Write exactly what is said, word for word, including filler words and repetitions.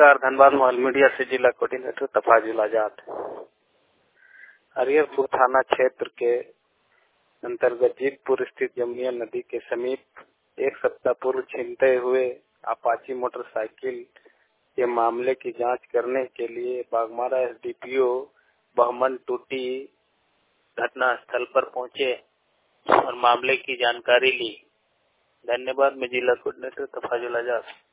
नमस्कार, Dhanbad mobile media से जिला कोऑर्डिनेटर तफाजुल आजाद। हरिहरपुर थाना क्षेत्र के अंतर्गत जीतपुर स्थित जमुनिया नदी के समीप एक सप्ताह पूर्व छीनते हुए अपाची मोटरसाइकिल के मामले की जांच करने के लिए बागमारा एसडीपीओ बहमन टूटी घटना स्थल पर पहुंचे और मामले की जानकारी ली। धन्यवाद। मैं जिला कोऑर्डिनेटर तफाजुल आजाद।